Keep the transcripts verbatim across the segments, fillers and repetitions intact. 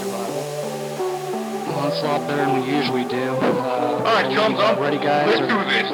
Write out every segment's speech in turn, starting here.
survival. Well, it's a lot better than we usually do. Uh, Alright, chums up. ready, guys? Let's Or- do this.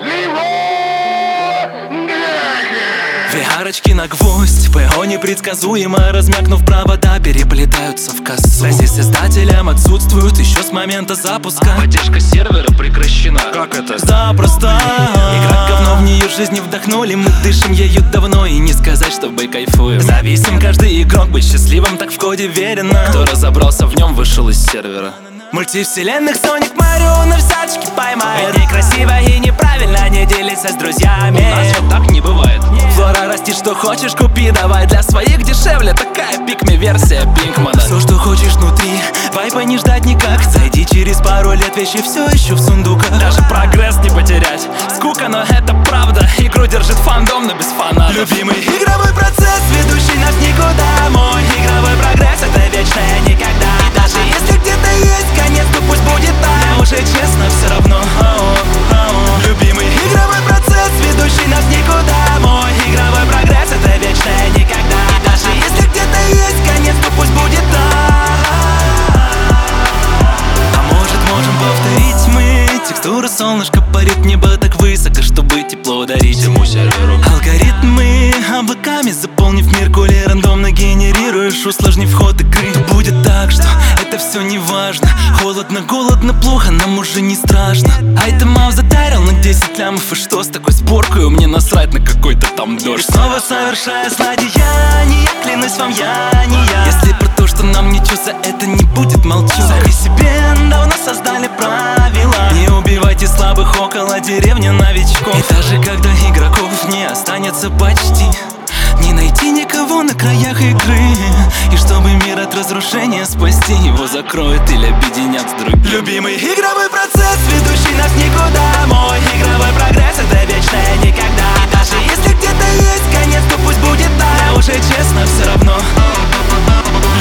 Leroy Jenkins! Две арочки на гвоздь, ПО непредсказуемо. Размякнув провода, переплетаются в косу. Связи с издателем отсутствуют еще с момента запуска. Поддержка сервера прекращена. Как это? Запросто. Игра говно, в нее жизни вдохнули. Мы дышим ею давно, и не сказать, чтобы кайфуем. Зависим каждый игрок, быть счастливым так в коде верено. Кто разобрался в нем, вышел из сервера. Мультивселенных Соник, Марио на взяточки поймает. Некрасиво и неправильно не делиться с друзьями. У нас вот так не бывает. Флора, расти, что хочешь, купи, давай. Для своих дешевле, такая пикми-версия Пинкмана. Все, что хочешь внутри, вайпа не ждать никак. Зайди через пару лет, вещи все еще в сундуках. Даже прогресс не потерять. Скука, но это правда. Игру держит фандом, но без фанатов. Любимый игровой процесс, ведущий нас никуда. Мой игровой прогресс, это вечное никогда. И даже если где-то есть конец, то пусть будет так. Мне уже честно все равно. Ау, ау. Любимый игровой процесс, ведущий нас никуда. Мой игровой прогресс, это вечное никогда. И даже если где-то есть конец, то пусть будет так. А может, можем повторить мы. Текстура солнышко парит, небо так высоко, чтобы тепло дарить Всему серверу. алгоритмы облаками заполнив мир, коли рандомно генерируешь, усложнив ход игры. То будет так, что это все не важно. Холодно, голодно, плохо, нам уже не страшно. Айтемов затарил на десять лямов. И что с такой сборкой? Мне насрать на какой-то там дождь. И снова совершая злодеяния, клянусь вам, я не я. Если про то, что нам ничего за это не будет, молчу. Сами себе давно создали правила: не убивайте слабых около деревни новичков. И даже когда игроков не останется почти, не найти никого на краях игры. И чтобы мир от разрушения спасти, его закроют или объединят с другим. Любимый игровой процесс, ведущий нас никуда. Мой игровой прогресс, это вечное никогда. И даже если где-то есть конец, то пусть будет так. Мне уже честно все равно.